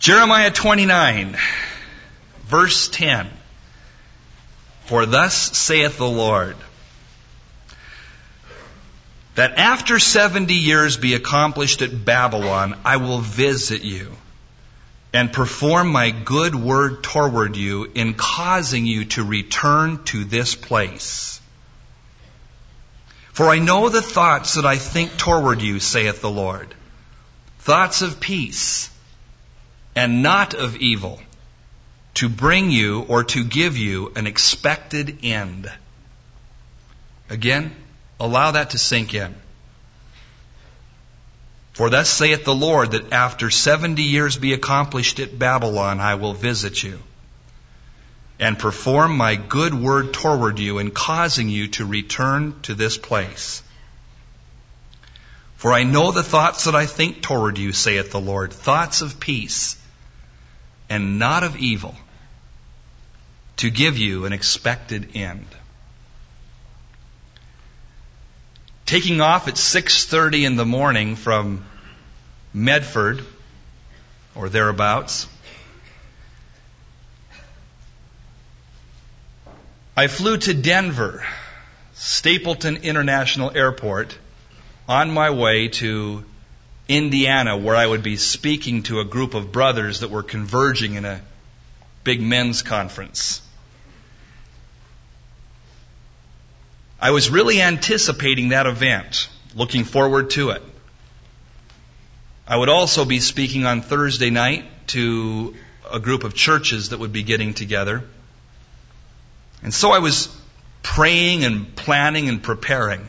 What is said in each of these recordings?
Jeremiah 29, verse 10. For thus saith the Lord, that after 70 years be accomplished at Babylon, I will visit you and perform my good word toward you in causing you to return to this place. For I know the thoughts that I think toward you, saith the Lord, thoughts of peace and not of evil, to bring you or to give you an expected end. Again, allow that to sink in. For thus saith the Lord, that after 70 years be accomplished at Babylon, I will visit you and perform my good word toward you in causing you to return to this place. For I know the thoughts that I think toward you, saith the Lord, thoughts of peace and not of evil, to give you an expected end. Taking off at 6:30 in the morning from Medford, or thereabouts, I flew to Denver, Stapleton International Airport, on my way to Indiana, where I would be speaking to a group of brothers that were converging in a big men's conference. I was really anticipating that event, looking forward to it. I would also be speaking on Thursday night to a group of churches that would be getting together. And so I was praying and planning and preparing,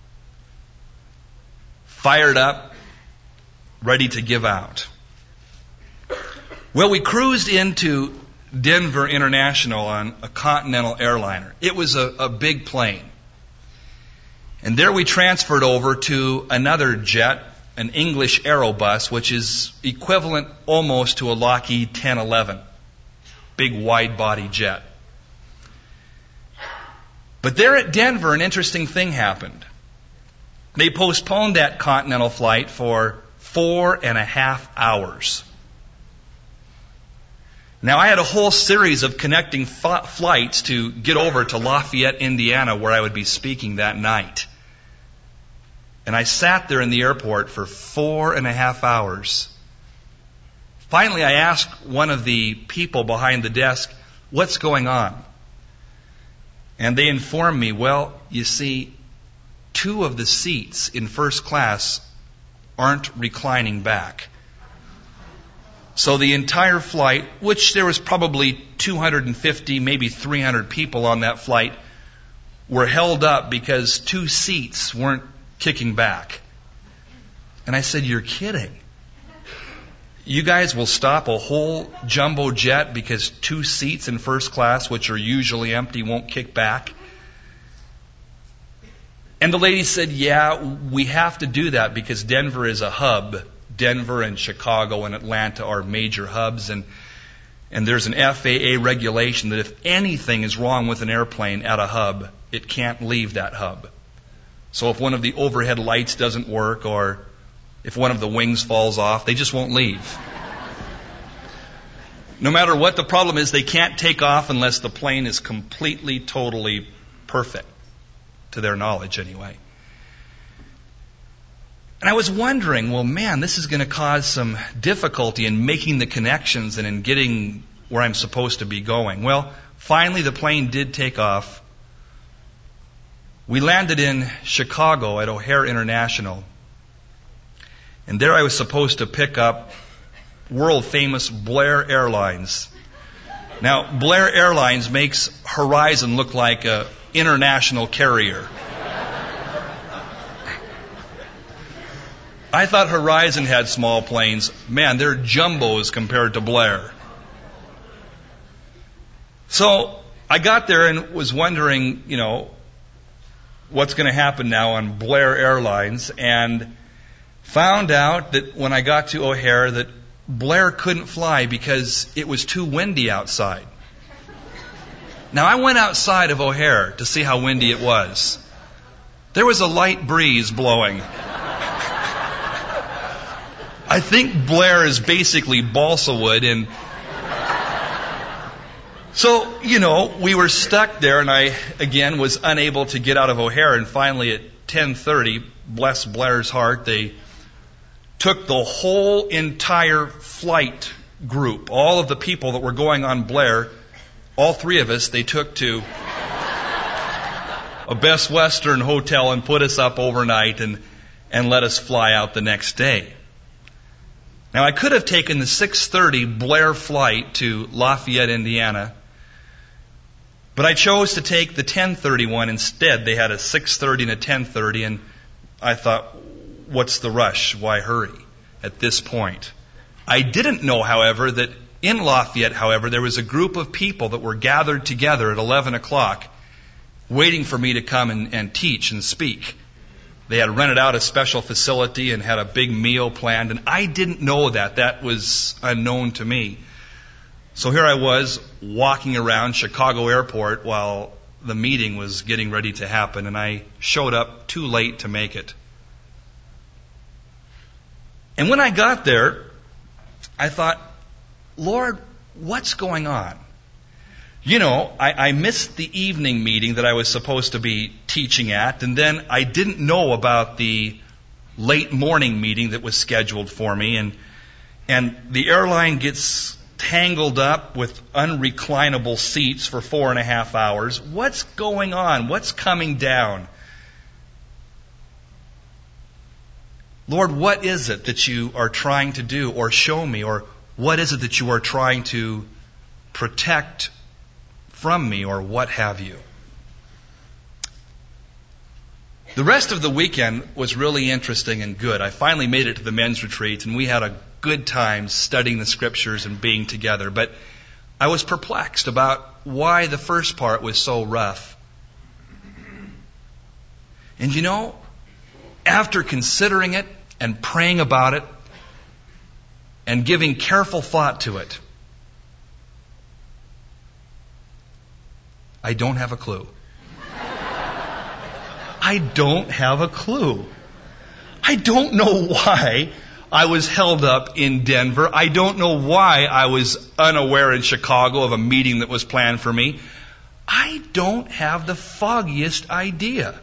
fired up, ready to give out. Well, we cruised into Denver International on a Continental airliner. It was a big plane. And there we transferred over to another jet, an English Aerobus, which is equivalent almost to a Lockheed 1011. Big wide-body jet. But there at Denver, an interesting thing happened. They postponed that Continental flight for 4.5 hours. Now, I had a whole series of connecting flights to get over to Lafayette, Indiana, where I would be speaking that night. And I sat there in the airport for 4.5 hours. Finally, I asked one of the people behind the desk, what's going on? And they informed me, well, you see, 2 of the seats in first class aren't reclining back. So the entire flight, which there was probably 250, maybe 300 people on that flight, were held up because 2 seats weren't kicking back. And I said, you're kidding. You guys will stop a whole jumbo jet because 2 seats in first class, which are usually empty, won't kick back? And the lady said, yeah, we have to do that because Denver is a hub. Denver and Chicago and Atlanta are major hubs, and there's an FAA regulation that if anything is wrong with an airplane at a hub, it can't leave that hub. So if one of the overhead lights doesn't work, or if one of the wings falls off, they just won't leave. No matter what the problem is, they can't take off unless the plane is completely, totally perfect, to their knowledge anyway. And I was wondering, well, man, this is going to cause some difficulty in making the connections and in getting where I'm supposed to be going. Well, finally the plane did take off. We landed in Chicago at O'Hare International. And there I was supposed to pick up world-famous Blair Airlines. Now, Blair Airlines makes Horizon look like an international carrier. I thought Horizon had small planes. Man, they're jumbos compared to Blair. So I got there and was wondering, what's going to happen now on Blair Airlines, and found out that when I got to O'Hare that Blair couldn't fly because it was too windy outside. Now, I went outside of O'Hare to see how windy it was. There was a light breeze blowing. I think Blair is basically balsa wood. And so, we were stuck there, and I, again, was unable to get out of O'Hare. And finally at 10:30, bless Blair's heart, they took the whole entire flight group, all of the people that were going on Blair, all three of us, they took to a Best Western hotel and put us up overnight and let us fly out the next day. Now, I could have taken the 6:30 Blair flight to Lafayette, Indiana, but I chose to take the 10:30 one instead. They had a 6:30 and a 10:30, and I thought, what's the rush? Why hurry at this point? I didn't know, however, that in Lafayette, there was a group of people that were gathered together at 11 o'clock waiting for me to come and teach and speak. They had rented out a special facility and had a big meal planned, and I didn't know that. That was unknown to me. So here I was walking around Chicago Airport while the meeting was getting ready to happen, and I showed up too late to make it. And when I got there, I thought, Lord, what's going on? I missed the evening meeting that I was supposed to be teaching at, and then I didn't know about the late morning meeting that was scheduled for me, and the airline gets tangled up with unreclinable seats for 4.5 hours. What's going on? What's coming down? Lord, what is it that you are trying to do or show me, or what is it that you are trying to protect from me, or what have you? The rest of the weekend was really interesting and good. I finally made it to the men's retreat, and we had a good time studying the Scriptures and being together. But I was perplexed about why the first part was so rough. And after considering it and praying about it and giving careful thought to it, I don't have a clue. I don't have a clue. I don't know why I was held up in Denver. I don't know why I was unaware in Chicago of a meeting that was planned for me. I don't have the foggiest idea.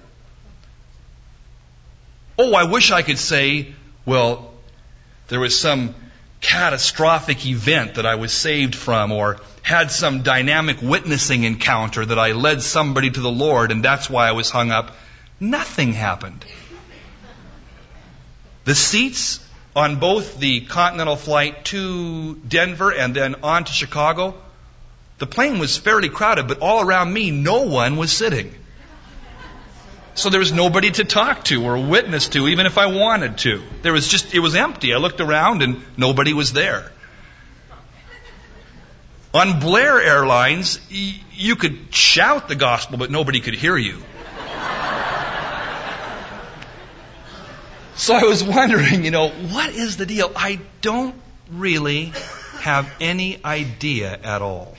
Oh, I wish I could say, well, there was some catastrophic event that I was saved from, or had some dynamic witnessing encounter that I led somebody to the Lord, and that's why I was hung up. Nothing happened. The seats on both the Continental flight to Denver and then on to Chicago, the plane was fairly crowded, but all around me, no one was sitting. So there was nobody to talk to or witness to, even if I wanted to. It was empty. I looked around and nobody was there. On Blair Airlines, you could shout the gospel, but nobody could hear you. So I was wondering, what is the deal? I don't really have any idea at all.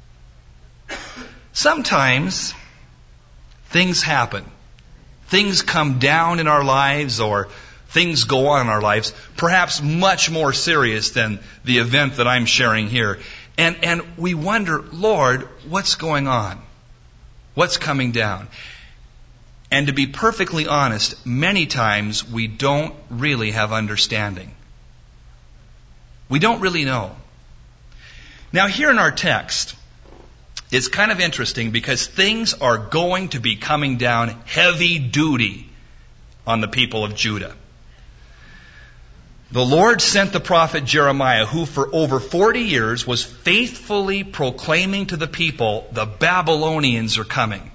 Sometimes things happen. Things come down in our lives, or things go on in our lives, perhaps much more serious than the event that I'm sharing here. And we wonder, Lord, what's going on? What's coming down? And to be perfectly honest, many times we don't really have understanding. We don't really know. Now, here in our text, it's kind of interesting because things are going to be coming down heavy duty on the people of Judah. The Lord sent the prophet Jeremiah, who for over 40 years was faithfully proclaiming to the people, the Babylonians are coming.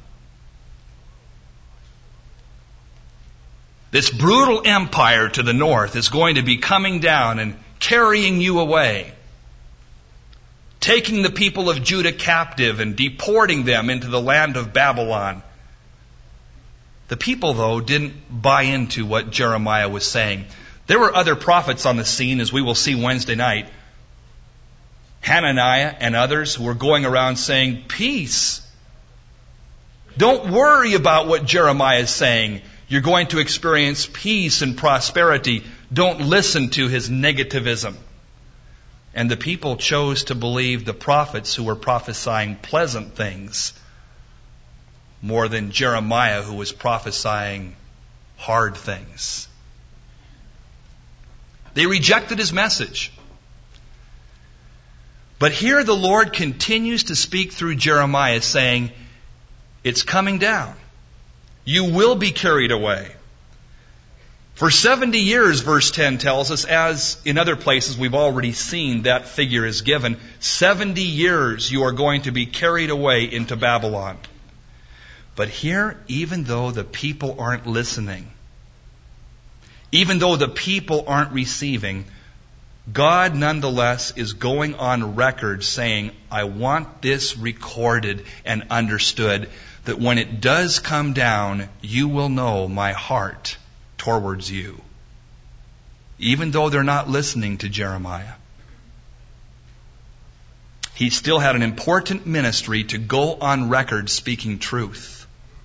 This brutal empire to the north is going to be coming down and carrying you away, taking the people of Judah captive and deporting them into the land of Babylon. The people, though, didn't buy into what Jeremiah was saying. There were other prophets on the scene, as we will see Wednesday night. Hananiah and others who were going around saying, peace. Don't worry about what Jeremiah is saying. You're going to experience peace and prosperity. Don't listen to his negativism. And the people chose to believe the prophets who were prophesying pleasant things more than Jeremiah, who was prophesying hard things. They rejected his message. But here the Lord continues to speak through Jeremiah, saying, it's coming down. You will be carried away. For 70 years, verse 10 tells us, as in other places we've already seen that figure is given, 70 years you are going to be carried away into Babylon. But here, even though the people aren't listening, even though the people aren't receiving, God nonetheless is going on record saying, I want this recorded and understood, that when it does come down, you will know my heart towards you. Even though they're not listening to Jeremiah. He still had an important ministry to go on record speaking truth.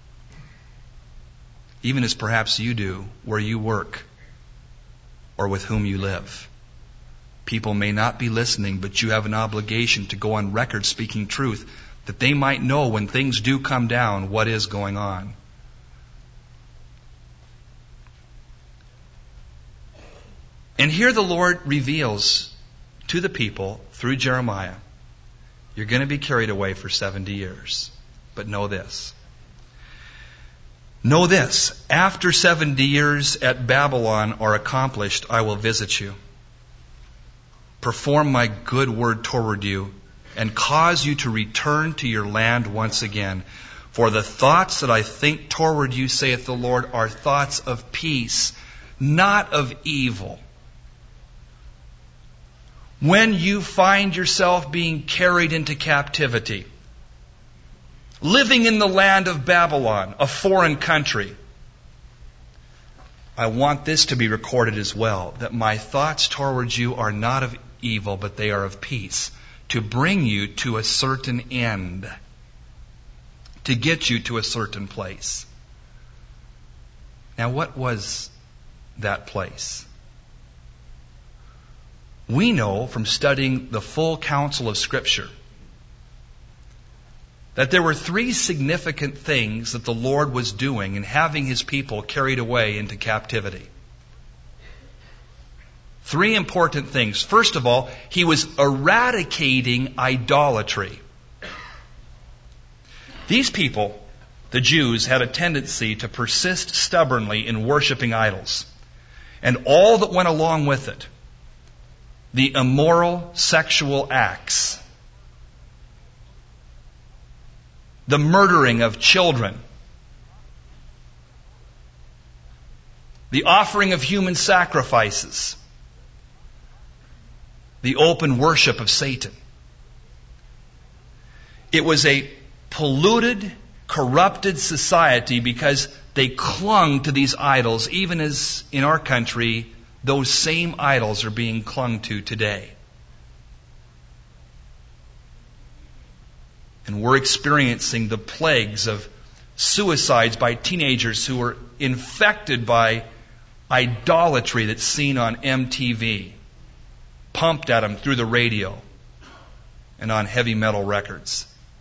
Even as perhaps you do where you work or with whom you live. People may not be listening, but you have an obligation to go on record speaking truth, that they might know when things do come down what is going on. And here the Lord reveals to the people through Jeremiah, you're going to be carried away for 70 years. But know this. Know this, after 70 years at Babylon are accomplished, I will visit you, perform my good word toward you, and cause you to return to your land once again. For the thoughts that I think toward you, saith the Lord, are thoughts of peace, not of evil. When you find yourself being carried into captivity, living in the land of Babylon, a foreign country, I want this to be recorded as well, that my thoughts towards you are not of evil, but they are of peace, to bring you to a certain end, to get you to a certain place. Now, what was that place? We know from studying the full counsel of Scripture that there were three significant things that the Lord was doing in having His people carried away into captivity. Three important things. First of all, He was eradicating idolatry. These people, the Jews, had a tendency to persist stubbornly in worshiping idols, and all that went along with it. The immoral sexual acts, the murdering of children, the offering of human sacrifices, the open worship of Satan. It was a polluted, corrupted society because they clung to these idols, even as in our country those same idols are being clung to today. And we're experiencing the plagues of suicides by teenagers who are infected by idolatry that's seen on MTV, pumped at them through the radio and on heavy metal records.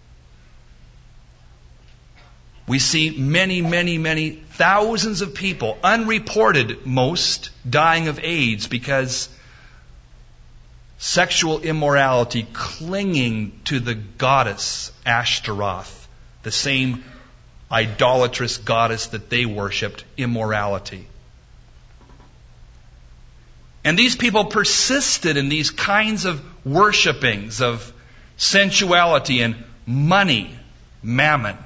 We see many thousands of people, unreported most, dying of AIDS because sexual immorality, clinging to the goddess Ashtaroth, the same idolatrous goddess that they worshipped, immorality. And these people persisted in these kinds of worshipings of sensuality and money, mammon,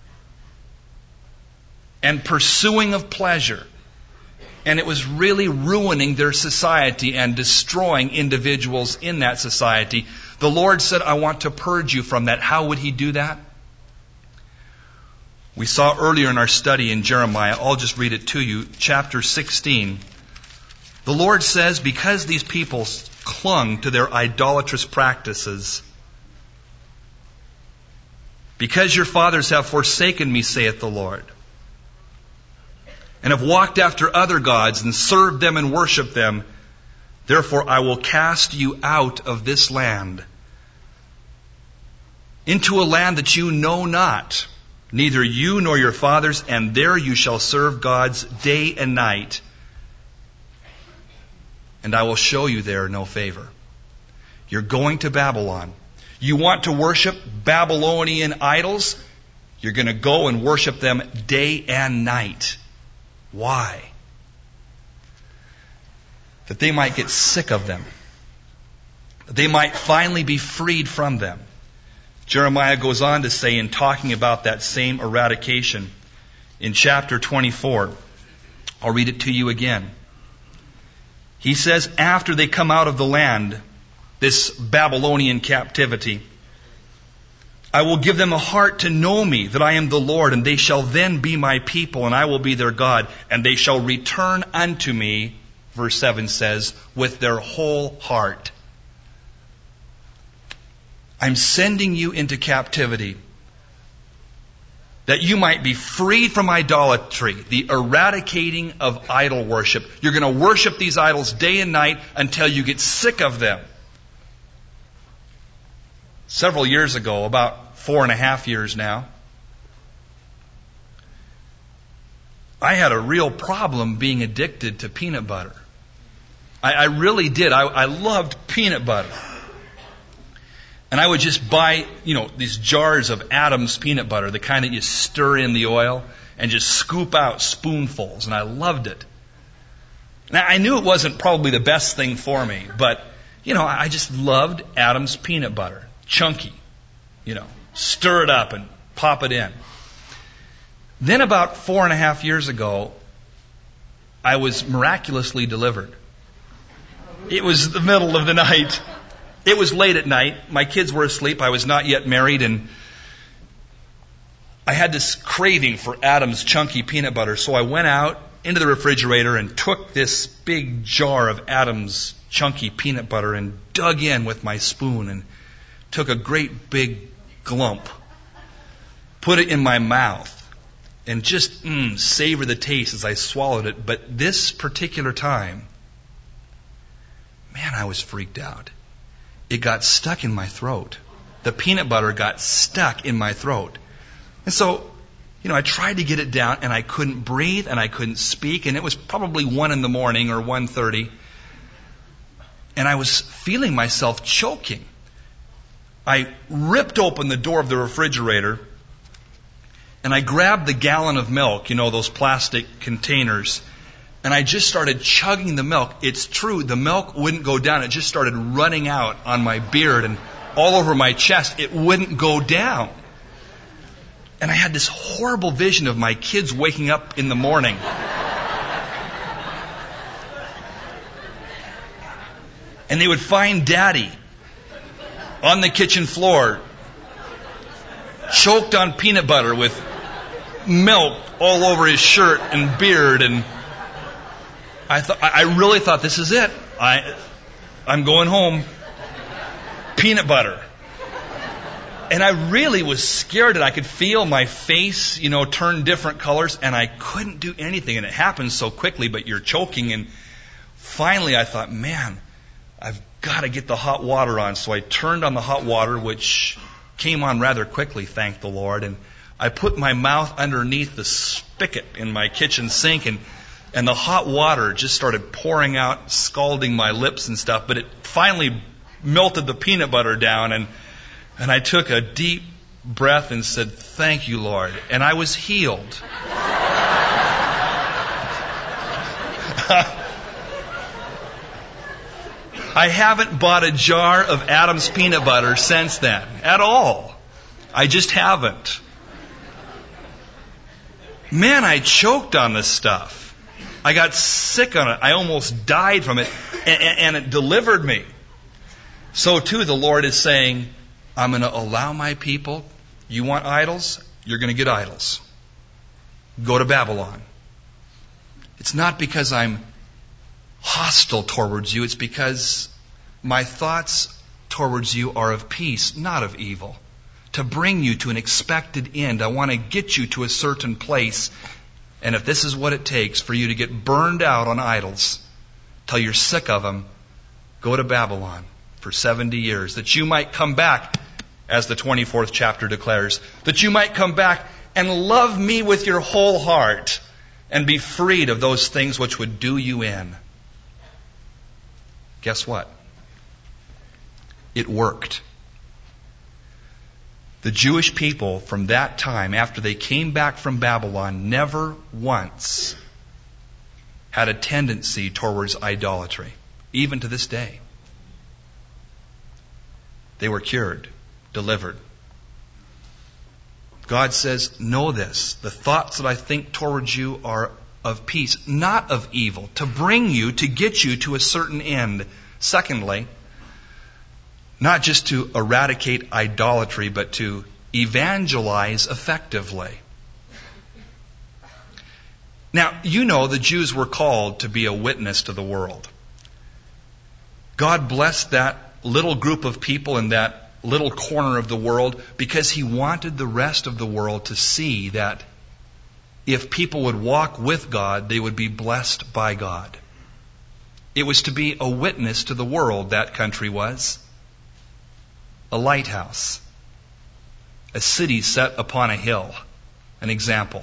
and pursuing of pleasure. And it was really ruining their society and destroying individuals in that society. The Lord said, I want to purge you from that. How would He do that? We saw earlier in our study in Jeremiah, I'll just read it to you, chapter 16. The Lord says, because these people clung to their idolatrous practices, because your fathers have forsaken me, saith the Lord, and have walked after other gods and served them and worshipped them. Therefore I will cast you out of this land into a land that you know not, neither you nor your fathers, and there you shall serve gods day and night, and I will show you there no favor. You're going to Babylon. You want to worship Babylonian idols? You're going to go and worship them day and night. Why? That they might get sick of them. That they might finally be freed from them. Jeremiah goes on to say, in talking about that same eradication, in chapter 24, I'll read it to you again. He says, after they come out of the land, this Babylonian captivity, I will give them a heart to know me, that I am the Lord, and they shall then be my people, and I will be their God, and they shall return unto me, verse 7 says, with their whole heart. I'm sending you into captivity that you might be freed from idolatry, the eradicating of idol worship. You're going to worship these idols day and night until you get sick of them. Several years ago, about 4.5 years now, I had a real problem being addicted to peanut butter. I really did. I loved peanut butter. And I would just buy, these jars of Adams peanut butter, the kind that you stir in the oil and just scoop out spoonfuls. And I loved it. Now, I knew it wasn't probably the best thing for me, but, I just loved Adams peanut butter. Chunky, stir it up and pop it in. Then about 4.5 years ago, I was miraculously delivered. It was the middle of the night. It was late at night. My kids were asleep. I was not yet married, and I had this craving for Adams chunky peanut butter. So I went out into the refrigerator and took this big jar of Adams chunky peanut butter and dug in with my spoon and took a great big glump, put it in my mouth, and just savor the taste as I swallowed it. But this particular time, man, I was freaked out. It got stuck in my throat. The peanut butter got stuck in my throat. And so, I tried to get it down, and I couldn't breathe, and I couldn't speak, and it was probably 1 a.m. or 1:30, and I was feeling myself choking. I ripped open the door of the refrigerator, and I grabbed the gallon of milk, those plastic containers, and I just started chugging the milk. It's true, the milk wouldn't go down. It just started running out on my beard and all over my chest. It wouldn't go down. And I had this horrible vision of my kids waking up in the morning. And they would find Daddy on the kitchen floor, choked on peanut butter with milk all over his shirt and beard. And I really thought, this is it. I'm going home. Peanut butter. And I really was scared, and I could feel my face, turn different colors, and I couldn't do anything. And it happened so quickly, but you're choking. And finally I thought, man, I've got to get the hot water on. So I turned on the hot water, which came on rather quickly, thank the Lord. And I put my mouth underneath the spigot in my kitchen sink, and the hot water just started pouring out, scalding my lips and stuff. But it finally melted the peanut butter down, and I took a deep breath and said, thank you, Lord. And I was healed. I haven't bought a jar of Adams peanut butter since then, at all. I just haven't. Man, I choked on this stuff. I got sick on it. I almost died from it, and it delivered me. So too, the Lord is saying, I'm going to allow my people. You want idols? You're going to get idols. Go to Babylon. It's not because I'm hostile towards you. It's because my thoughts towards you are of peace, not of evil. To bring you to an expected end. I want to get you to a certain place. And if this is what it takes for you to get burned out on idols till you're sick of them, go to Babylon for 70 years, that you might come back, as the 24th chapter declares, that you might come back and love me with your whole heart and be freed of those things which would do you in. Guess what? It worked. The Jewish people from that time, after they came back from Babylon, never once had a tendency towards idolatry, even to this day. They were cured, delivered. God says, know this, the thoughts that I think towards you are of peace, not of evil, to bring you, to get you to a certain end. Secondly, not just to eradicate idolatry, but to evangelize effectively. Now, you know the Jews were called to be a witness to the world. God blessed that little group of people in that little corner of the world because He wanted the rest of the world to see that if people would walk with God, they would be blessed by God. It was to be a witness to the world, that country was. A lighthouse. A city set upon a hill. An example.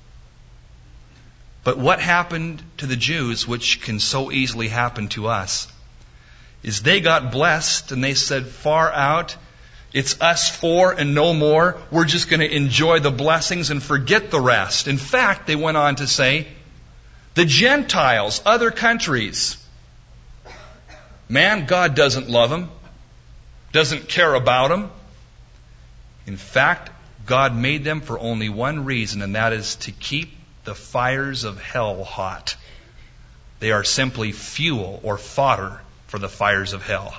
But what happened to the Jews, which can so easily happen to us, is they got blessed and they said, far out, it's us four and no more. We're just going to enjoy the blessings and forget the rest. In fact, they went on to say, the Gentiles, other countries, man, God doesn't love them, doesn't care about them. In fact, God made them for only one reason, and that is to keep the fires of hell hot. They are simply fuel or fodder for the fires of hell.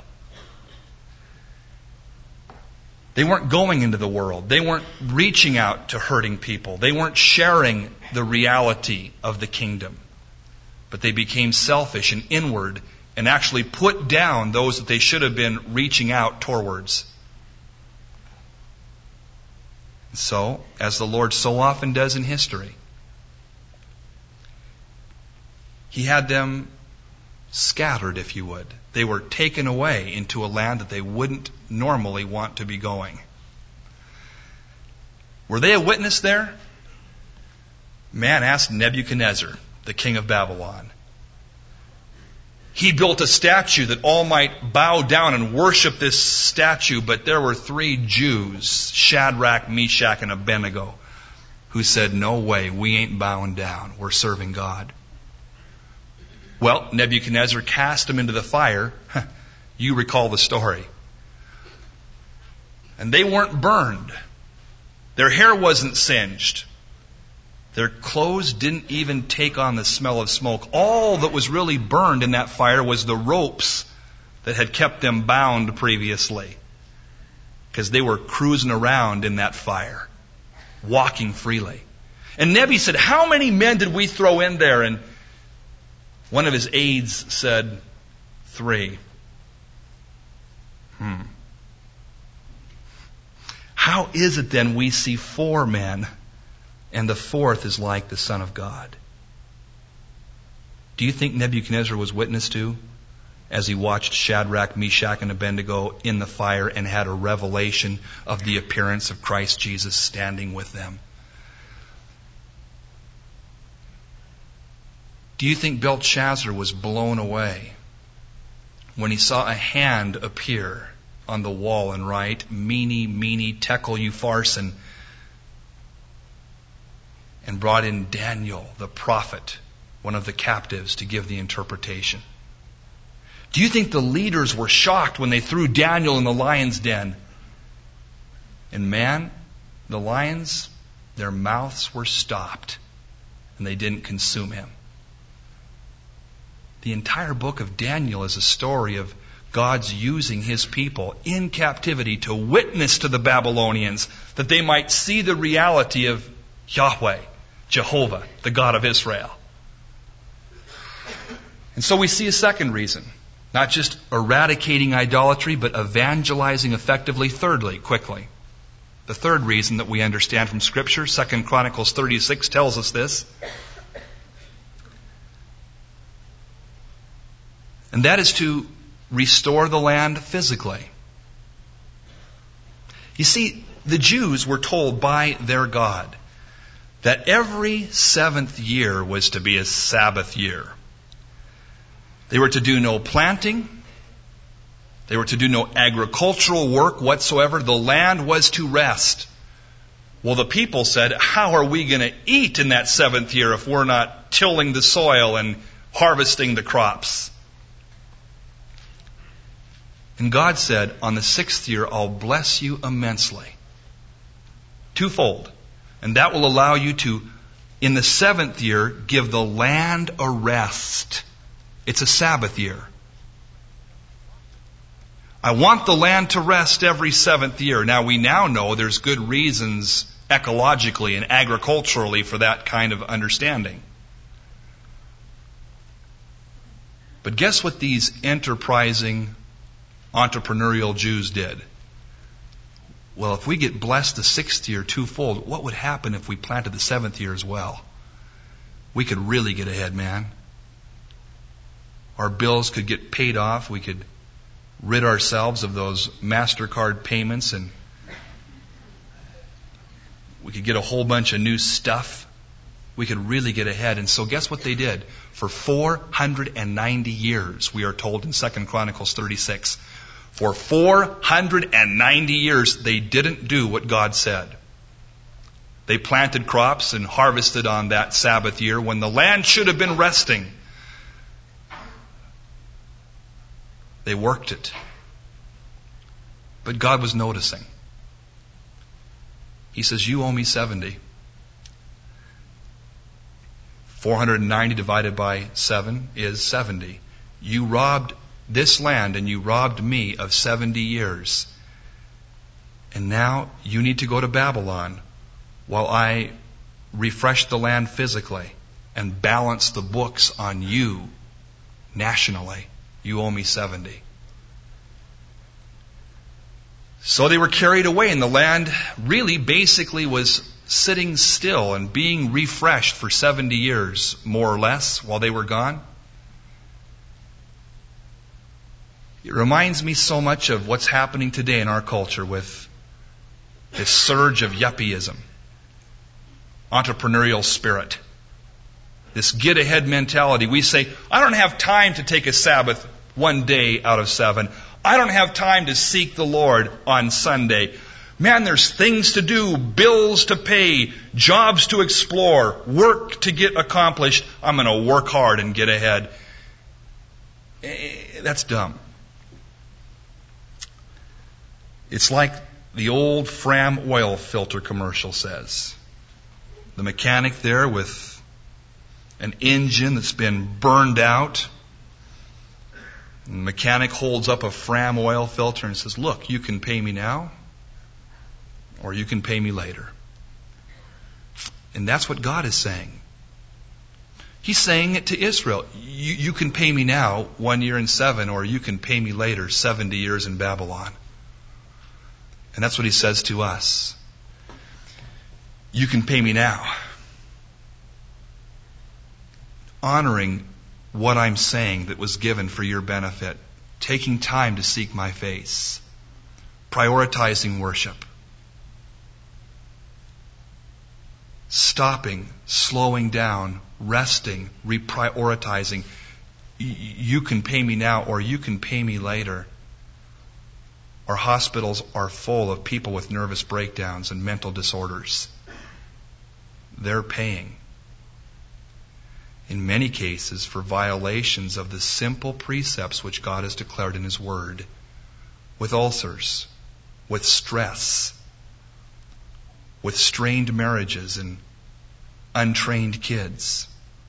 They weren't going into the world. They weren't reaching out to hurting people. They weren't sharing the reality of the kingdom. But they became selfish and inward and actually put down those that they should have been reaching out towards. So, as the Lord so often does in history, He had them scattered, if you would. They were taken away into a land that they wouldn't normally want to be going. Were they a witness there? Man, ask Nebuchadnezzar, the king of Babylon. He built a statue that all might bow down and worship this statue, but there were 3 Jews, Shadrach, Meshach, and Abednego, who said, no way, we ain't bowing down. We're serving God. Well, Nebuchadnezzar cast them into the fire. You recall the story. And they weren't burned. Their hair wasn't singed. Their clothes didn't even take on the smell of smoke. All that was really burned in that fire was the ropes that had kept them bound previously. Because they were cruising around in that fire, walking freely. And Nebi said, how many men did we throw in there? And one of his aides said, 3. How is it then we see 4 men and the 4th is like the Son of God? Do you think Nebuchadnezzar was witness to as he watched Shadrach, Meshach, and Abednego in the fire and had a revelation of the appearance of Christ Jesus standing with them? Do you think Belshazzar was blown away when he saw a hand appear on the wall and write, Mene, tekel, upharsin, and brought in Daniel, the prophet, one of the captives, to give the interpretation? Do you think the leaders were shocked when they threw Daniel in the lion's den? And man, the lions, their mouths were stopped and they didn't consume him. The entire book of Daniel is a story of God's using His people in captivity to witness to the Babylonians that they might see the reality of Yahweh, Jehovah, the God of Israel. And so we see a second reason. Not just eradicating idolatry, but evangelizing effectively. Thirdly, quickly, The third reason that we understand from Scripture, 2 Chronicles 36 tells us this. And that is to restore the land physically. You see, the Jews were told by their God that every seventh year was to be a Sabbath year. They were to do no planting. They were to do no agricultural work whatsoever. The land was to rest. Well, the people said, how are we going to eat in that seventh year if we're not tilling the soil and harvesting the crops? And God said, on the sixth year, I'll bless you immensely. Twofold. And that will allow you to, in the seventh year, give the land a rest. It's a Sabbath year. I want the land to rest every seventh year. Now, we now know there's good reasons ecologically and agriculturally for that kind of understanding. But guess what these enterprising, entrepreneurial Jews did? Well, if we get blessed the sixth year twofold, what would happen if we planted the seventh year as well? We could really get ahead, man. Our bills could get paid off. We could rid ourselves of those MasterCard payments, and we could get a whole bunch of new stuff. We could really get ahead. And so guess what they did? For 490 years, we are told in 2 Chronicles 36, for 490 years, they didn't do what God said. They planted crops and harvested on that Sabbath year when the land should have been resting. They worked it. But God was noticing. He says, you owe me 70. 490 divided by 7 is 70. You robbed this land and you robbed me of 70 years. And now you need to go to Babylon while I refresh the land physically and balance the books on you nationally. You owe me 70. So they were carried away, and the land really basically was sitting still and being refreshed for 70 years, more or less, while they were gone. It reminds me so much of what's happening today in our culture with this surge of yuppieism, entrepreneurial spirit, this get-ahead mentality. We say, I don't have time to take a Sabbath one day out of 7. I don't have time to seek the Lord on Sunday. Man, there's things to do, bills to pay, jobs to explore, work to get accomplished. I'm going to work hard and get ahead. That's dumb. It's like the old Fram oil filter commercial says. The mechanic there with an engine that's been burned out. The mechanic holds up a Fram oil filter and says, look, you can pay me now or you can pay me later. And that's what God is saying. He's saying it to Israel. You can pay me now 1 year and 7, or you can pay me later 70 years in Babylon. And that's what he says to us. You can pay me now. Honoring what I'm saying that was given for your benefit. Taking time to seek my face. Prioritizing worship. Stopping, slowing down, resting, reprioritizing. You can pay me now or you can pay me later. Our hospitals are full of people with nervous breakdowns and mental disorders. They're paying. In many cases for violations of the simple precepts which God has declared in His Word. With ulcers, with stress, with strained marriages and untrained kids,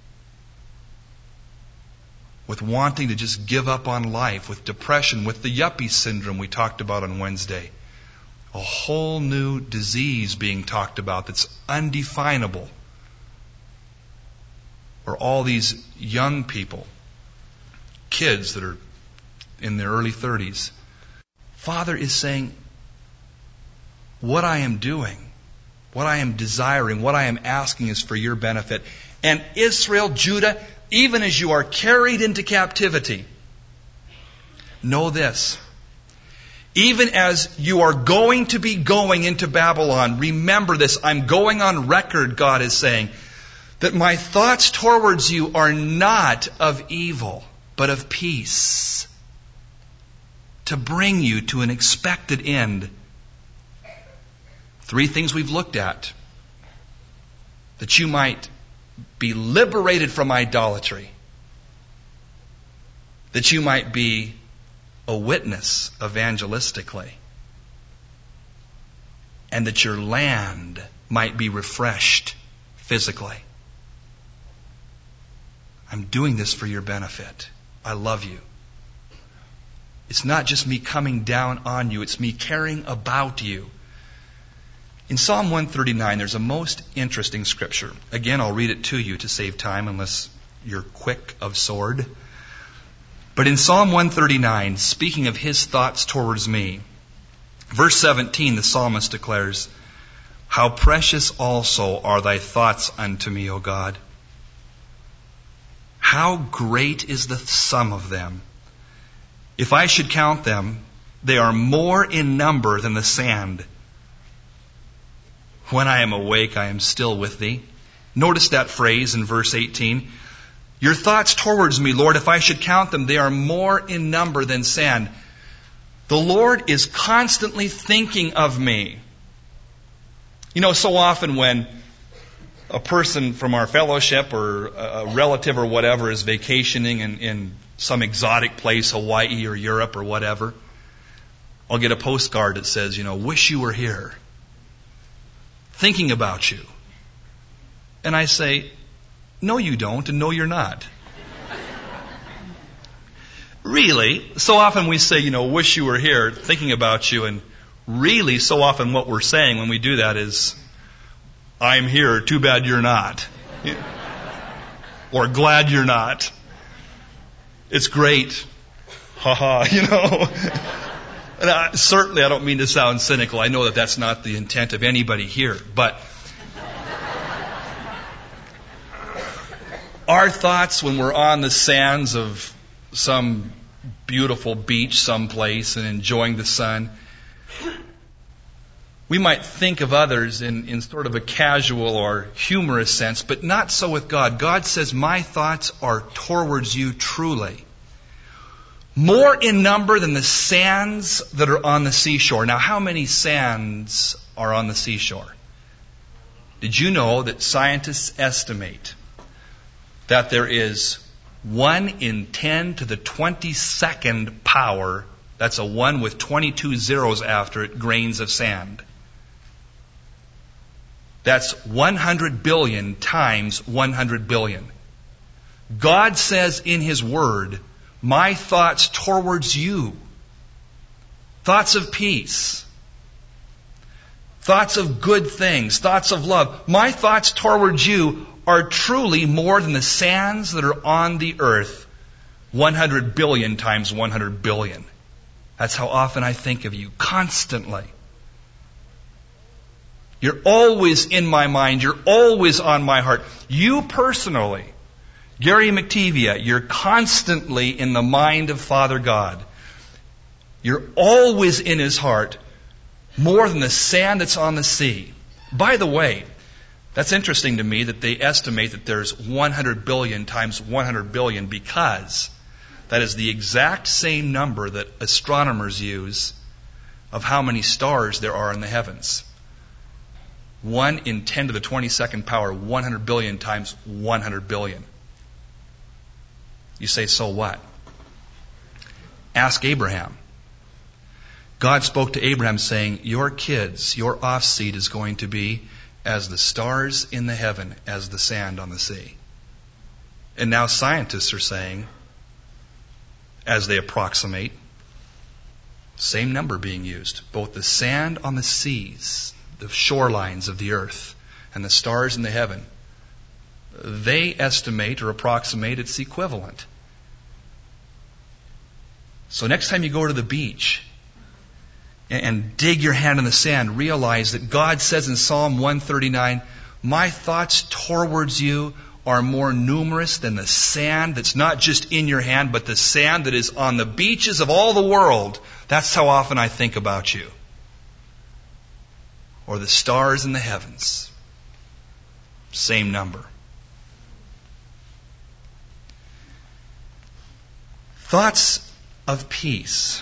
with wanting to just give up on life, with depression, with the yuppie syndrome we talked about on Wednesday. A whole new disease being talked about that's undefinable. Or all these young people, kids that are in their early 30s. Father is saying, what I am doing, what I am desiring, what I am asking is for your benefit. And Israel, Judah, even as you are carried into captivity, know this. Even as you are going to be going into Babylon, remember this. I'm going on record, God is saying, that my thoughts towards you are not of evil, but of peace, to bring you to an expected end. 3 things we've looked at. That you might be liberated from idolatry. That you might be a witness evangelistically. And that your land might be refreshed physically. I'm doing this for your benefit. I love you. It's not just me coming down on you, it's me caring about you. In Psalm 139, there's a most interesting scripture. Again, I'll read it to you to save time unless you're quick of sword. But in Psalm 139, speaking of his thoughts towards me, verse 17, the psalmist declares, "How precious also are thy thoughts unto me, O God. How great is the sum of them. If I should count them, they are more in number than the sand. When I am awake, I am still with thee." Notice that phrase in verse 18. Your thoughts towards me, Lord, if I should count them, they are more in number than sand. The Lord is constantly thinking of me. You know, so often when a person from our fellowship or a relative or whatever is vacationing in some exotic place, Hawaii or Europe or whatever, I'll get a postcard that says, wish you were here. Thinking about you. And I say, no you don't, and no you're not. Really, so often we say, wish you were here, thinking about you, and really so often what we're saying when we do that is, I'm here, too bad you're not. Or glad you're not. It's great. Ha And certainly I don't mean to sound cynical. I know that that's not the intent of anybody here. But our thoughts when we're on the sands of some beautiful beach someplace and enjoying the sun, we might think of others in sort of a casual or humorous sense, but not so with God. God says, my thoughts are towards you truly. More in number than the sands that are on the seashore. Now, how many sands are on the seashore? Did you know that scientists estimate that there is 1 in 10 to the 22nd power, that's a 1 with 22 zeros after it, grains of sand? That's 100 billion times 100 billion. God says in His Word, my thoughts towards you, thoughts of peace, thoughts of good things, thoughts of love, my thoughts towards you are truly more than the sands that are on the earth, 100 billion times 100 billion. That's how often I think of you, constantly. You're always in my mind. You're always on my heart. You personally, Gary McTevia, you're constantly in the mind of Father God. You're always in His heart, more than the sand that's on the sea. By the way, that's interesting to me that they estimate that there's 100 billion times 100 billion because that is the exact same number that astronomers use of how many stars there are in the heavens. 1 in 10 to the 22nd power, 100 billion times 100 billion. You say, so what? Ask Abraham. God spoke to Abraham saying, your kids, your offseed is going to be as the stars in the heaven, as the sand on the sea. And now scientists are saying, as they approximate, same number being used. Both the sand on the seas, the shorelines of the earth, and the stars in the heaven, they estimate or approximate it's equivalent. So next time you go to the beach, and dig your hand in the sand, realize that God says in Psalm 139, my thoughts towards you are more numerous than the sand that's not just in your hand, but the sand that is on the beaches of all the world. That's how often I think about you. Or the stars in the heavens. Same number. Thoughts of peace.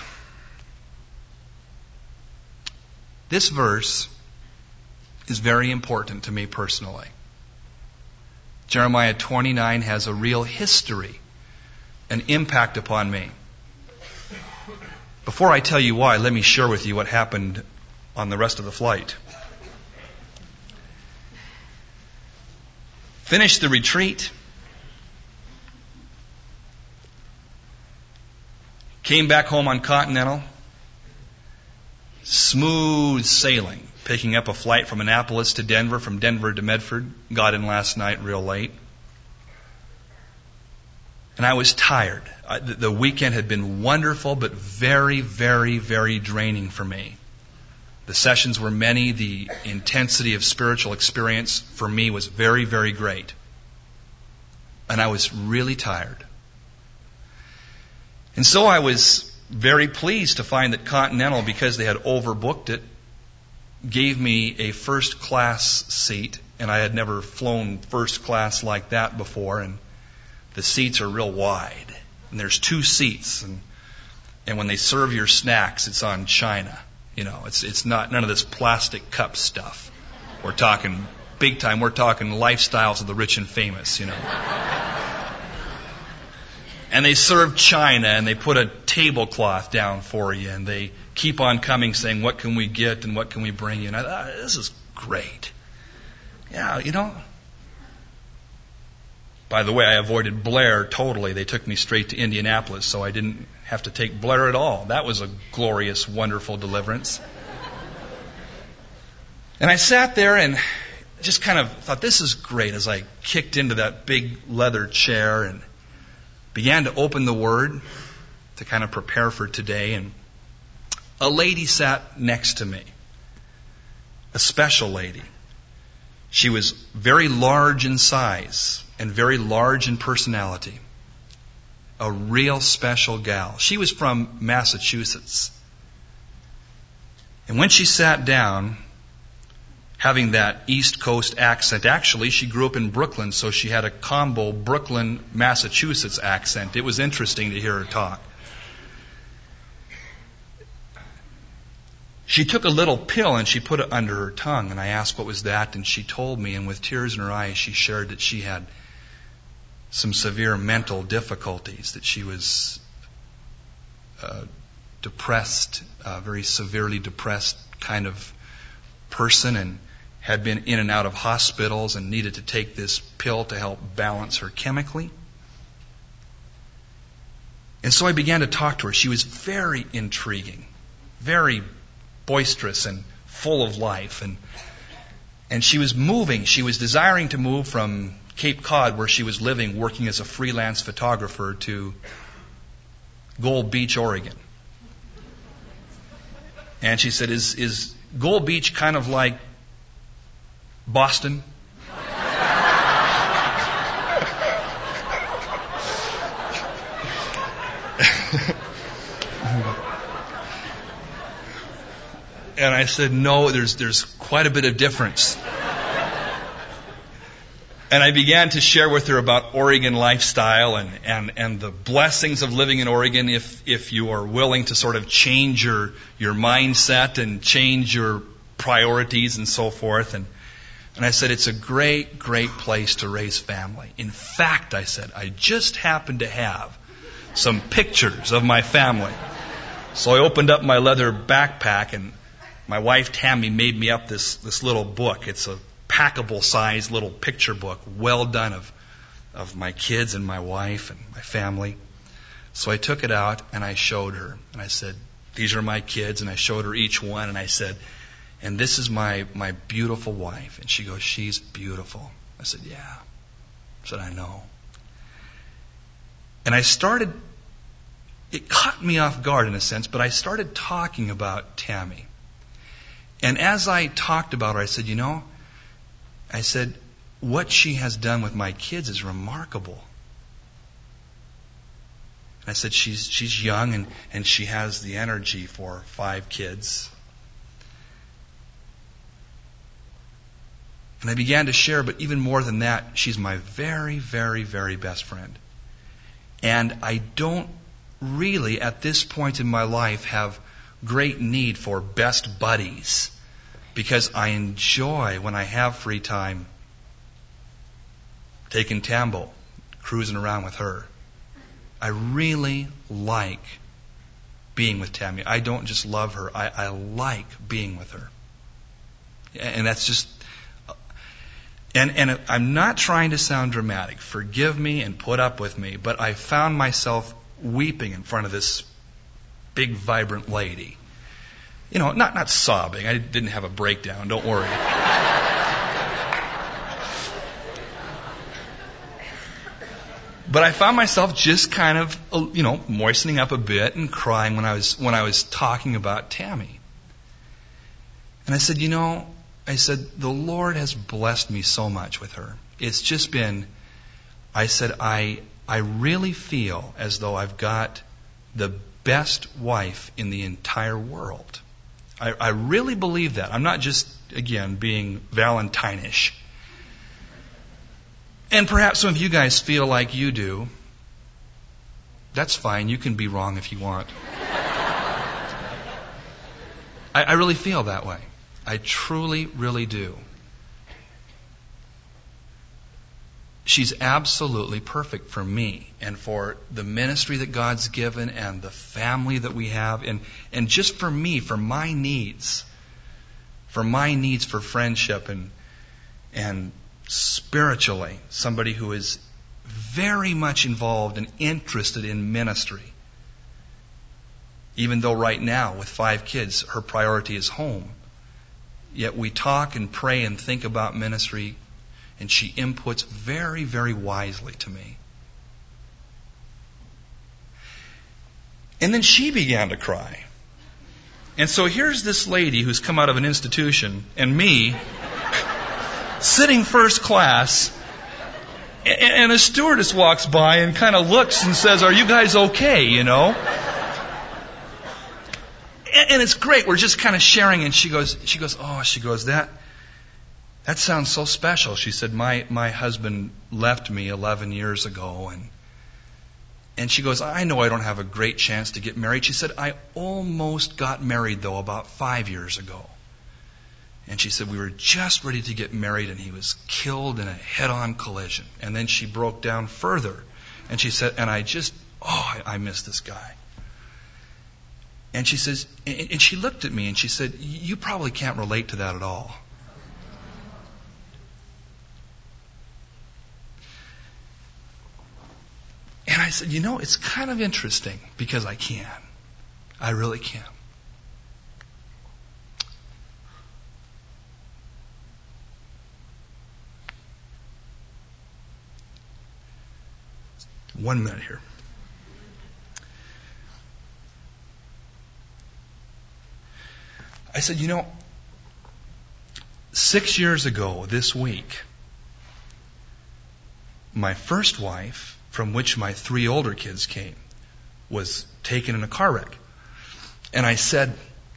This verse is very important to me personally. Jeremiah 29 has a real history, an impact upon me. Before I tell you why, let me share with you what happened on the rest of the flight. Finished the retreat. Came back home on Continental. Smooth sailing. Picking up a flight from Annapolis to Denver, from Denver to Medford. Got in last night real late. And I was tired. The weekend had been wonderful, but very, very, very draining for me. The sessions were many. The intensity of spiritual experience for me was very, very great. And I was really tired. And so I was very pleased to find that Continental, because they had overbooked it, gave me a first class seat. And I had never flown first class like that before. And the seats are real wide. And there's 2 seats. And when they serve your snacks, it's on china. You know, it's not none of this plastic cup stuff. We're talking big time. We're talking lifestyles of the rich and famous, you know. And they serve china, and they put a tablecloth down for you, and they keep on coming saying, what can we get and what can we bring you? And I thought, this is great. Yeah, you know. By the way, I avoided Blair totally. They took me straight to Indianapolis, so I didn't have to take Blair at all. That was a glorious, wonderful deliverance. And I sat there and just kind of thought, this is great, as I kicked into that big leather chair and began to open the Word to kind of prepare for today. And a lady sat next to me, a special lady. She was very large in size and very large in personality. A real special gal. She was from Massachusetts. And when she sat down, having that East Coast accent, actually she grew up in Brooklyn, so she had a combo Brooklyn, Massachusetts accent. It was interesting to hear her talk. She took a little pill and she put it under her tongue, and I asked what was that, and she told me, and with tears in her eyes she shared that she had some severe mental difficulties, that she was depressed, very severely depressed kind of person, and had been in and out of hospitals and needed to take this pill to help balance her chemically. And so I began to talk to her. She was very intriguing, very boisterous and full of life. And she was moving. She was desiring to move from Cape Cod, where she was living, working as a freelance photographer, to Gold Beach, Oregon. And she said, is Gold Beach kind of like Boston? And I said, no, there's quite a bit of difference. And I began to share with her about Oregon lifestyle and the blessings of living in Oregon if you are willing to sort of change your mindset and change your priorities and so forth. And I said, it's a great, great place to raise family. In fact, I said, I just happen to have some pictures of my family. So I opened up my leather backpack, and my wife Tammy made me up this little book. It's a packable size little picture book, well done, of my kids and my wife and my family. So I took it out and I showed her, and I said, these are my kids, and I showed her each one, and I said, and this is my beautiful wife. And she goes, she's beautiful. I said, yeah. I said, I know. And I started it caught me off guard in a sense, but I started talking about Tammy. And as I talked about her, I said, what she has done with my kids is remarkable. And I said, she's young and she has the energy for 5 kids. And I began to share, but even more than that, she's my very, very, very best friend. And I don't really, at this point in my life, have great need for best buddies, because I enjoy, when I have free time, taking Tambo, cruising around with her. I really like being with Tammy. I don't just love her, I like being with her. And that's just... And I'm not trying to sound dramatic. Forgive me and put up with me, but I found myself weeping in front of this big, vibrant lady. You know, not sobbing. I didn't have a breakdown, don't worry. But I found myself just kind of, moistening up a bit and crying when I was talking about Tammy. And I said, the Lord has blessed me so much with her. It's just been, I said, I really feel as though I've got the best wife in the entire world. I really believe that. I'm not just, again, being Valentine-ish. And perhaps some of you guys feel like you do. That's fine. You can be wrong if you want. I really feel that way. I truly, really do. She's absolutely perfect for me and for the ministry that God's given and the family that we have, and just for me, for my needs for friendship and spiritually, somebody who is very much involved and interested in ministry. Even though right now, with 5 kids, her priority is home. Yet we talk and pray and think about ministry, and she inputs very, very wisely to me. And then she began to cry. And so here's this lady who's come out of an institution, and me, sitting first class, and a stewardess walks by and kind of looks and says, "Are you guys okay?" And it's great. We're just kind of sharing, and she goes, that sounds so special. She said, my husband left me 11 years ago, and she goes, I know I don't have a great chance to get married. She said, I almost got married, though, about 5 years ago. And she said, we were just ready to get married, and he was killed in a head-on collision. And then she broke down further, and she said, and I miss this guy. And she says, and she looked at me and she said, you probably can't relate to that at all. And I said, it's kind of interesting because I can. I really can. One minute here. I said, 6 years ago this week, my first wife, from which my 3 older kids came, was taken in a car wreck. And I said,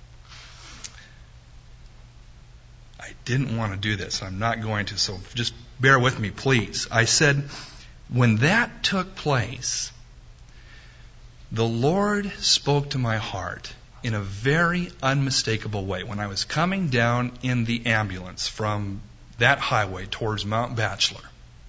I didn't want to do this. I'm not going to, so just bear with me, please. I said, when that took place, the Lord spoke to my heart in a very unmistakable way. When I was coming down in the ambulance from that highway towards Mount Bachelor,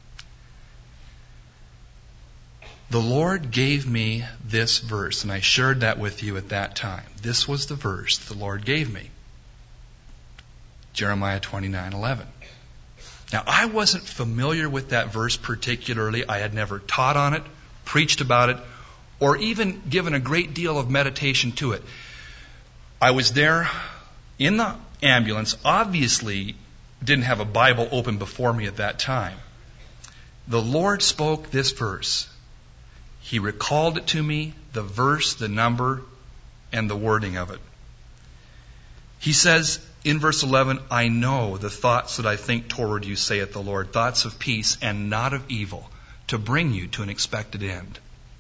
the Lord gave me this verse, and I shared that with you at that time. This was the verse the Lord gave me. Jeremiah 29:11. Now, I wasn't familiar with that verse particularly. I had never taught on it, preached about it, or even given a great deal of meditation to it. I was there in the ambulance, obviously didn't have a Bible open before me at that time. The Lord spoke this verse. He recalled it to me the verse, the number, and the wording of it. He says in verse 11, I know the thoughts that I think toward you, saith the Lord, thoughts of peace and not of evil, to bring you to an expected end.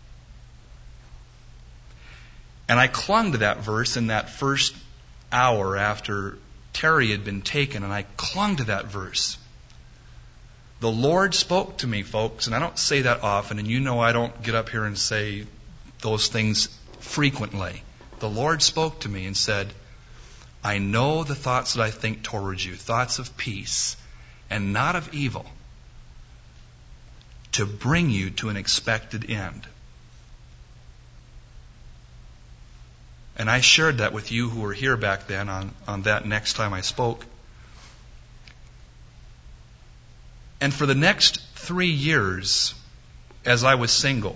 And I clung to that verse in that first hour after Terry had been taken, and I clung to that verse. The Lord spoke to me, folks, and I don't say that often, and you know I don't get up here and say those things frequently. The Lord spoke to me and said, I know the thoughts that I think towards you, thoughts of peace and not of evil, to bring you to an expected end. And I shared that with you who were here back then on that next time I spoke. And for the next 3 years, as I was single,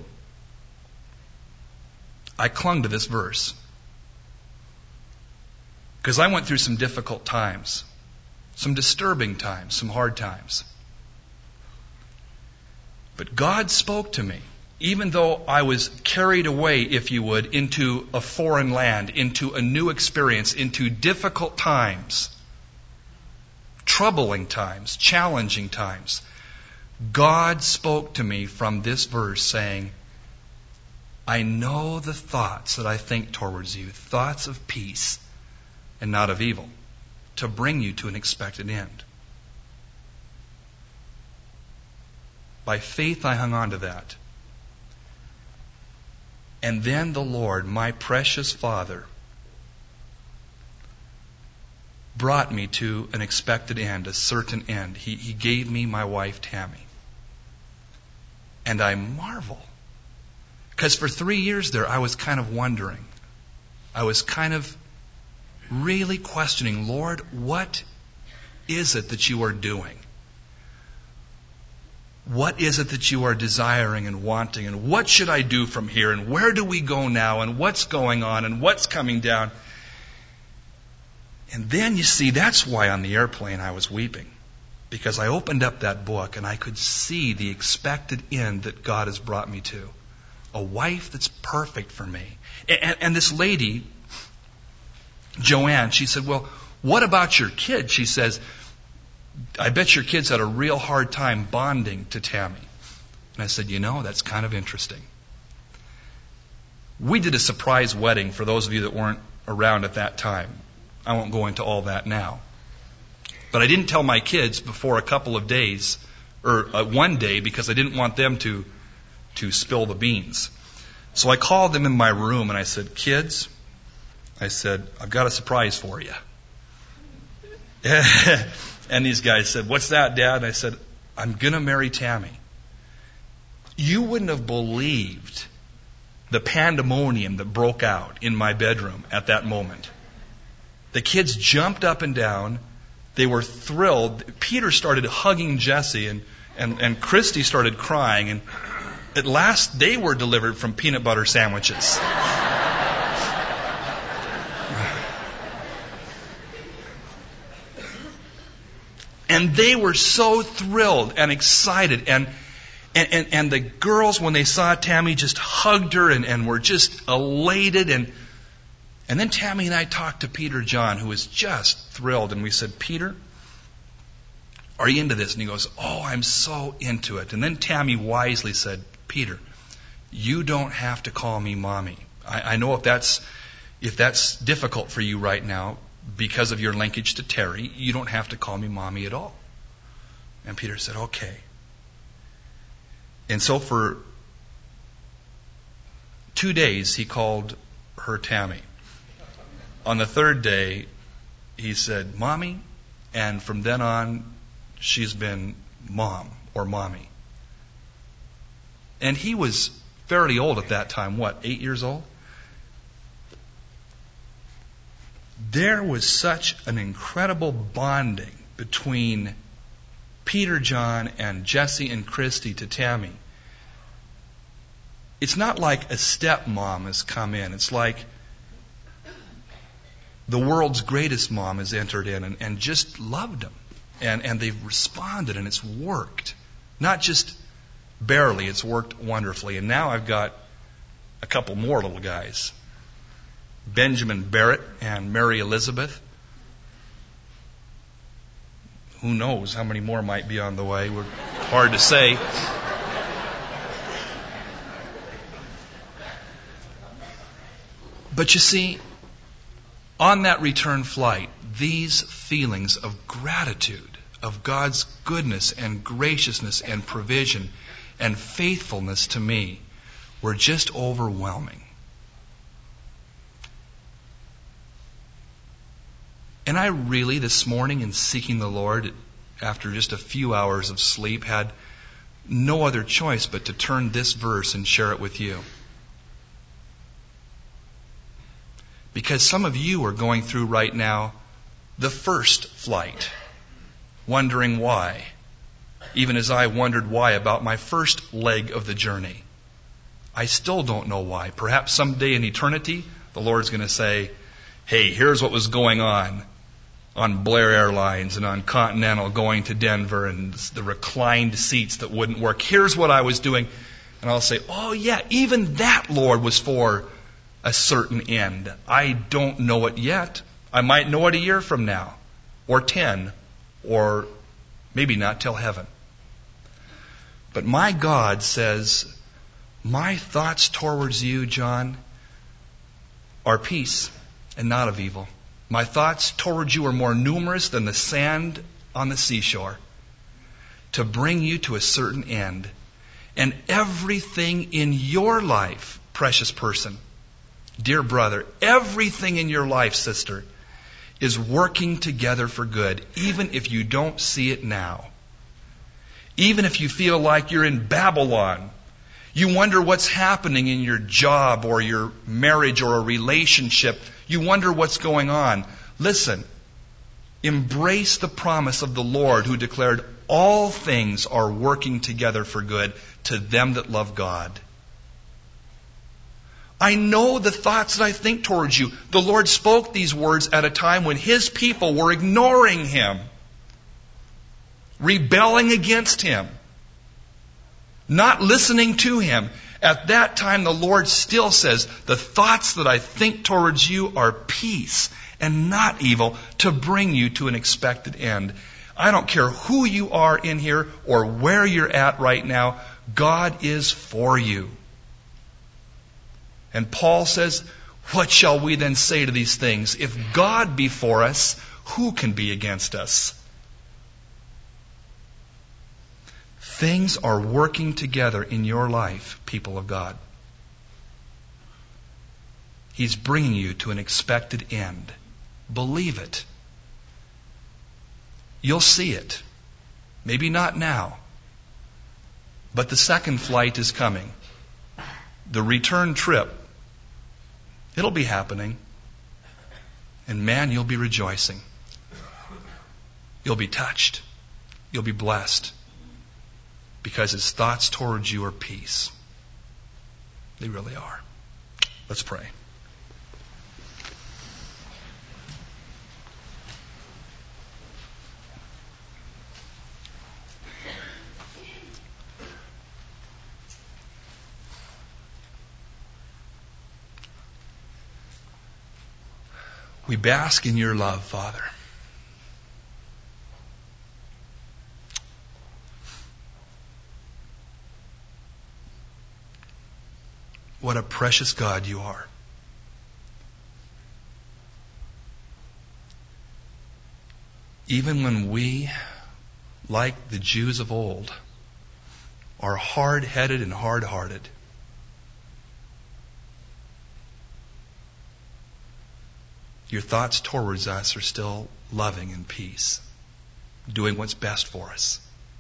I clung to this verse. Because I went through some difficult times, some disturbing times, some hard times. But God spoke to me, even though I was carried away, if you would, into a foreign land, into a new experience, into difficult times, troubling times, challenging times. God spoke to me from this verse saying, I know the thoughts that I think towards you, thoughts of peace and not of evil, to bring you to an expected end. By faith I hung on to that. And then the Lord, my precious Father, brought me to an expected end, a certain end. He gave me my wife, Tammy. And I marvel. Because for 3 years there, I was kind of wondering. I was kind of really questioning, Lord, what is it that you are doing? What is it that you are desiring and wanting? And what should I do from here? And where do we go now? And what's going on? And what's coming down? And then, you see, that's why on the airplane I was weeping. Because I opened up that book and I could see the expected end that God has brought me to. A wife that's perfect for me. And this lady, Joanne, she said, well, what about your kids? She says, I bet your kids had a real hard time bonding to Tammy. And I said, that's kind of interesting. We did a surprise wedding for those of you that weren't around at that time. I won't go into all that now. But I didn't tell my kids before a couple of days, or one day, because I didn't want them to spill the beans. So I called them in my room and I said, kids, I said, I've got a surprise for you. And these guys said, what's that, Dad? And I said, I'm going to marry Tammy. You wouldn't have believed the pandemonium that broke out in my bedroom at that moment. The kids jumped up and down. They were thrilled. Peter started hugging Jesse, and Christy started crying. And at last, they were delivered from peanut butter sandwiches. And they were so thrilled and excited. And the girls, when they saw Tammy, just hugged her and were just elated. And then Tammy and I talked to Peter John, who was just thrilled. And we said, Peter, are you into this? And he goes, oh, I'm so into it. And then Tammy wisely said, Peter, you don't have to call me Mommy. I know if that's difficult for you right now, because of your linkage to Terry, you don't have to call me Mommy at all. And Peter said, okay. And so for 2 days, he called her Tammy. On the third day, he said, Mommy, and from then on, she's been Mom or Mommy. And he was fairly old at that time, 8 years old? There was such an incredible bonding between Peter John and Jesse and Christy to Tammy. It's not like a stepmom has come in. It's like the world's greatest mom has entered in and just loved them. And they've responded, and it's worked. Not just barely, it's worked wonderfully. And now I've got a couple more little guys, Benjamin Barrett and Mary Elizabeth. Who knows how many more might be on the way? Hard to say. But you see, on that return flight, these feelings of gratitude, of God's goodness and graciousness and provision and faithfulness to me were just overwhelming. And I really, this morning in seeking the Lord, after just a few hours of sleep, had no other choice but to turn this verse and share it with you. Because some of you are going through right now the first flight, wondering why, even as I wondered why about my first leg of the journey. I still don't know why. Perhaps someday in eternity, the Lord's going to say, hey, here's what was going on Blair Airlines and on Continental going to Denver and the reclined seats that wouldn't work. Here's what I was doing. And I'll say, oh yeah, even that, Lord, was for a certain end. I don't know it yet. I might know it a year from now, or 10, or maybe not till heaven. But my God says, my thoughts towards you, John, are peace and not of evil. My thoughts towards you are more numerous than the sand on the seashore, to bring you to a certain end. And everything in your life, precious person, dear brother, everything in your life, sister, is working together for good, even if you don't see it now. Even if you feel like you're in Babylon, you wonder what's happening in your job or your marriage or a relationship. You wonder what's going on. Listen, embrace the promise of the Lord who declared all things are working together for good to them that love God. I know the thoughts that I think towards you. The Lord spoke these words at a time when His people were ignoring Him, rebelling against Him, not listening to Him. At that time, the Lord still says, the thoughts that I think towards you are peace and not evil, to bring you to an expected end. I don't care who you are in here or where you're at right now, God is for you. And Paul says, what shall we then say to these things? If God be for us, who can be against us? Things are working together in your life, people of God. He's bringing you to an expected end. Believe it. You'll see it. Maybe not now. But the second flight is coming. The return trip. It'll be happening. And man, you'll be rejoicing. You'll be touched. You'll be blessed. Because His thoughts towards you are peace. They really are. Let's pray. We bask in your love, Father. What a precious God you are. Even when we, like the Jews of old, are hard-headed and hard-hearted, your thoughts towards us are still loving and peace, doing what's best for us.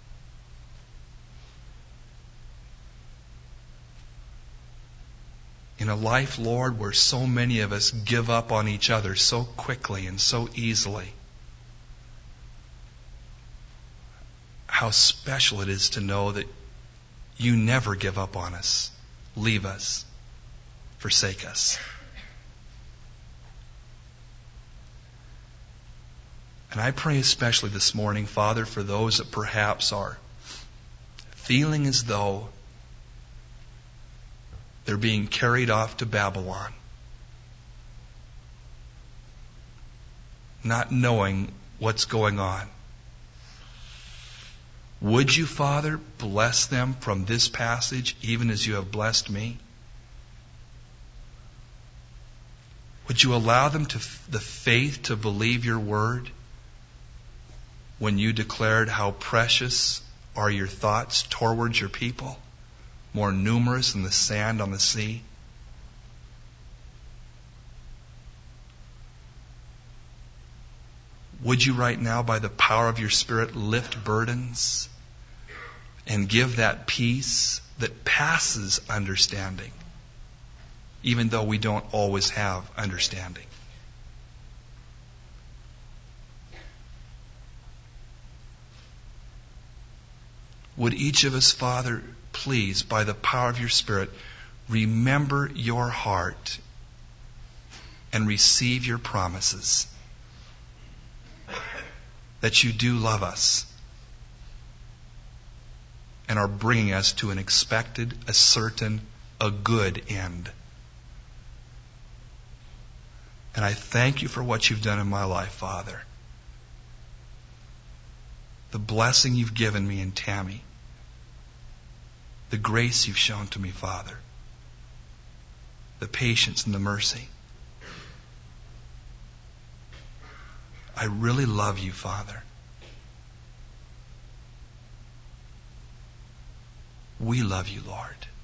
In a life, Lord, where so many of us give up on each other so quickly and so easily, how special it is to know that you never give up on us, leave us, forsake us. And I pray especially this morning, Father, for those that perhaps are feeling as though They're being carried off to Babylon, not knowing what's going on. Would you, Father, bless them from this passage, even as you have blessed me? Would you allow them the faith to believe your word when you declared how precious are your thoughts towards your people, more numerous than the sand on the sea? Would you right now, by the power of your Spirit, lift burdens and give that peace that passes understanding, even though we don't always have understanding? Would each of us, Father, please, by the power of your Spirit, remember your heart and receive your promises, that you do love us and are bringing us to an expected, a certain, a good end. And I thank you for what you've done in my life, Father. The blessing you've given me in Tammy. The grace you've shown to me, Father. The patience and the mercy. I really love you, Father. We love you, Lord.